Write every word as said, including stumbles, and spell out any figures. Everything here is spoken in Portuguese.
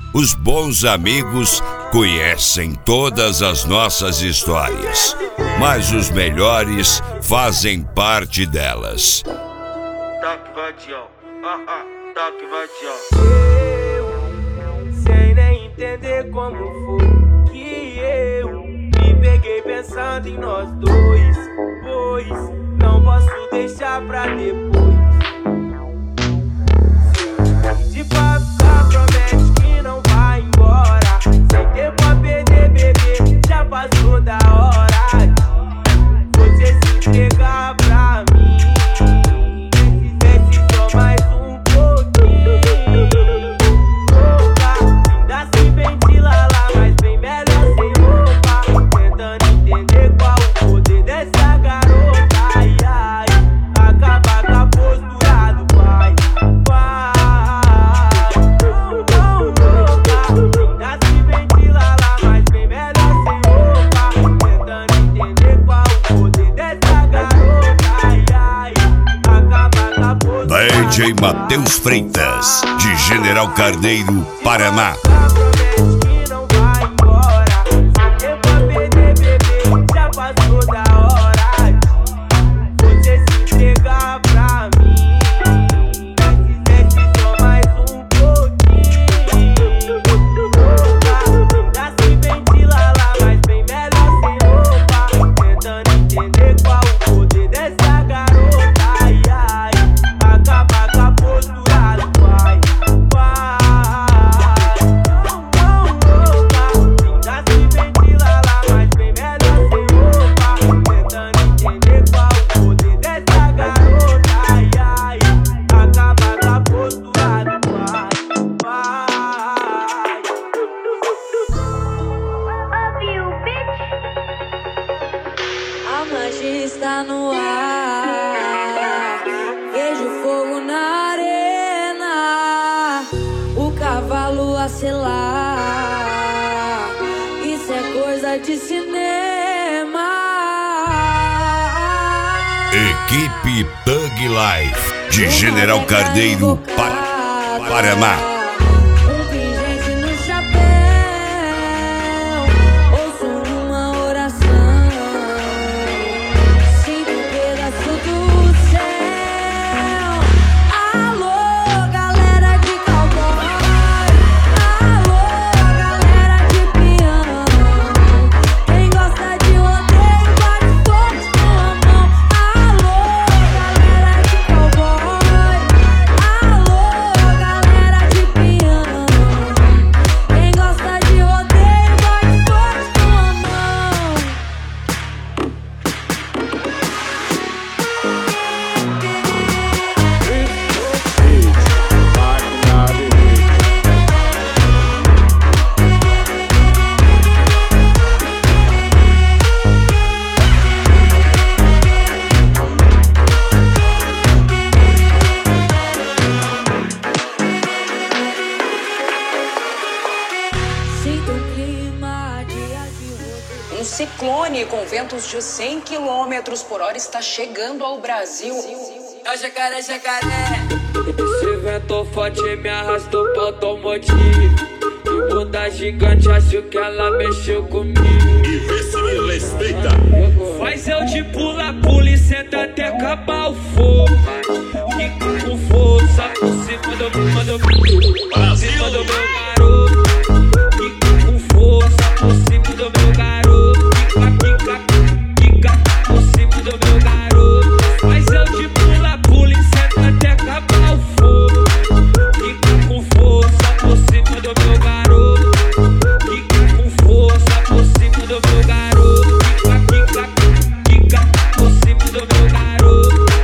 Os bons amigos conhecem todas as nossas histórias, mas os melhores fazem parte delas. Toque vadião, ah ah, toque vadião. Eu, sem nem entender como foi que eu me peguei pensando em nós dois, pois não posso deixar pra depois. De papo promete que não vai embora, sem tempo a perder, bebê, já passou da hora de você se entregar pra mim. Desce só mais um pouquinho, louca, ainda se ventila lá, mas bem melhor sem roupa, tentando entender qual o poder dessa garota. Ai, ai, acaba com a postura do pai, vai. D J Matheus Freitas, de General Carneiro, Paraná. Está no ar, vejo fogo na arena, o cavalo a selar, isso é coisa de cinema. Equipe Thug Life, de General Carneiro, Par- Paraná. Um ciclone com ventos de cem quilômetros por hora está chegando ao Brasil. É o jacaré, jacaré. Esse vento forte me arrastou pro automotivo. E bunda gigante, acho que ela mexeu comigo. E vê se me respeita. Faz eu de pula, pula e senta até acabar o fogo. Fica com força por cima do meu, por cima do meu garoto. Fica com força por cima do meu garoto. Fica, fica, fica por cima do meu garoto. Faz eu de pula, pula e senta até acabar o fogo. Fica com força por cima do meu garoto. Fica com força por cima do meu garoto. Fica, fica, fica por cima do meu garoto.